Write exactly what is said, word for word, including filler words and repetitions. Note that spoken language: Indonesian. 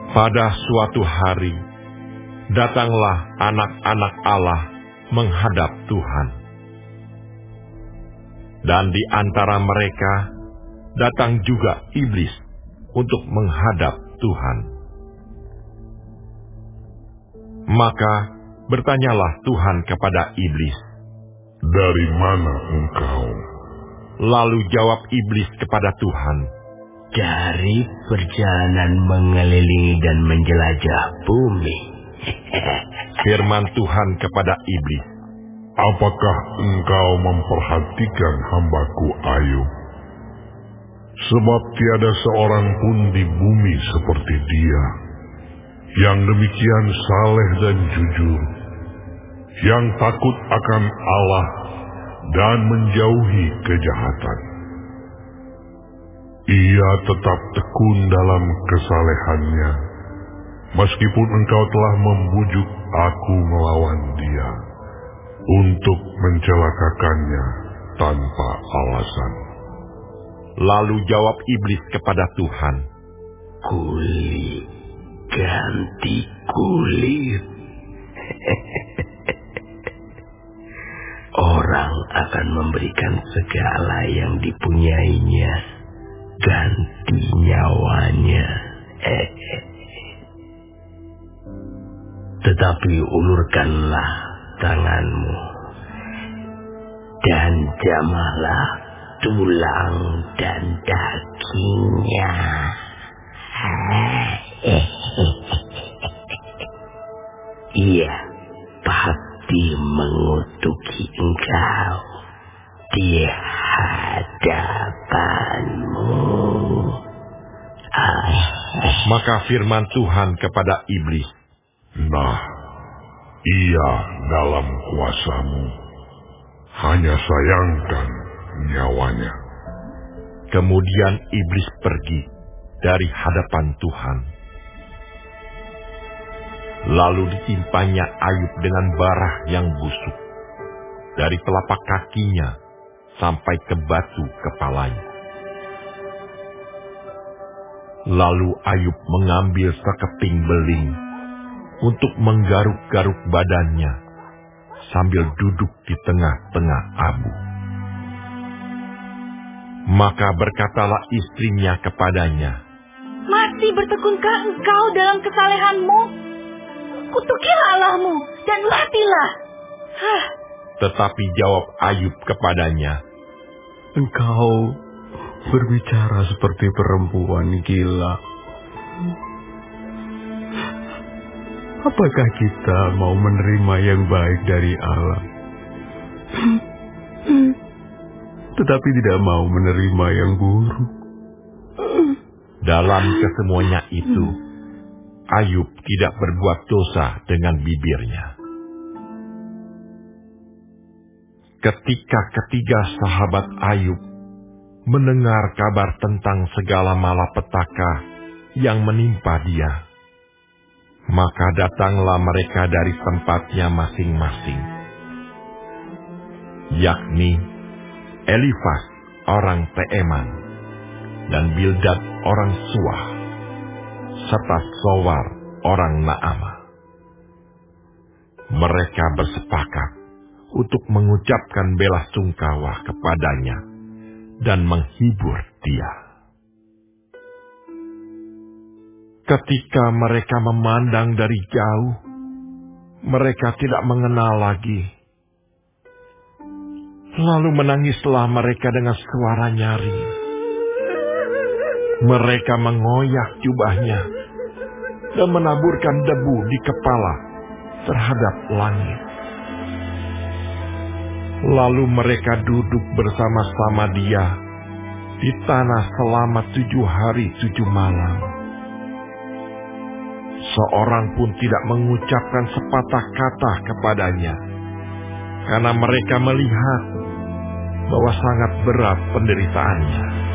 Pada suatu hari, datanglah anak-anak Allah menghadap Tuhan. Dan di antara mereka, datang juga iblis untuk menghadap Tuhan. Maka bertanyalah Tuhan kepada iblis, "Dari mana engkau?" Lalu jawab iblis kepada Tuhan, "Dari perjalanan mengelilingi dan menjelajah bumi." Firman Tuhan kepada iblis, "Apakah engkau memperhatikan hambaku Ayub? Sebab tiada seorang pun di bumi seperti dia, yang demikian saleh dan jujur, yang takut akan Allah dan menjauhi kejahatan. Ia tetap tekun dalam kesalehannya, meskipun engkau telah membujuk aku melawan dia, untuk mencelakakannya tanpa alasan." Lalu jawab iblis kepada Tuhan, "Kulit ganti kulit. Orang akan memberikan segala yang dipunyainya ganti nyawanya. Tetapi ulurkanlah tanganmu dan jamahlah tulang dan dagingnya. Ia pasti mengutuki engkau di hadapanmu." Maka firman Tuhan kepada iblis, "Nah, ia dalam kuasamu. Hanya sayangkan nyawanya." Kemudian iblis pergi dari hadapan Tuhan. Lalu ditimpanya Ayub dengan bara yang busuk, dari telapak kakinya sampai ke batu kepalanya. Lalu Ayub mengambil sekeping beling untuk menggaruk-garuk badannya sambil duduk di tengah-tengah abu. Maka berkatalah istrinya kepadanya, "Masih bertekunkah engkau dalam kesalehanmu? Kutukilah Allahmu dan matilah." Hah. Tetapi jawab Ayub kepadanya, "Engkau berbicara seperti perempuan gila. Apakah kita mau menerima yang baik dari Allah, tetapi tidak mau menerima yang buruk?" Dalam kesemuanya itu, Ayub tidak berbuat dosa dengan bibirnya. Ketika ketiga sahabat Ayub mendengar kabar tentang segala malapetaka yang menimpa dia, maka datanglah mereka dari tempatnya masing-masing, yakni Elifas orang Teeman, dan Bildad orang Suah, serta Sowar orang Naamah. Mereka bersepakat untuk mengucapkan belasungkawa kepadanya dan menghibur dia. Ketika mereka memandang dari jauh, mereka tidak mengenal lagi. Lalu menangislah mereka dengan suara nyaring. Mereka mengoyak jubahnya dan menaburkan debu di kepala terhadap langit. Lalu mereka duduk bersama-sama dia di tanah selama tujuh hari tujuh malam. Seorang pun tidak mengucapkan sepatah kata kepadanya, karena mereka melihat bahwa sangat berat penderitaannya.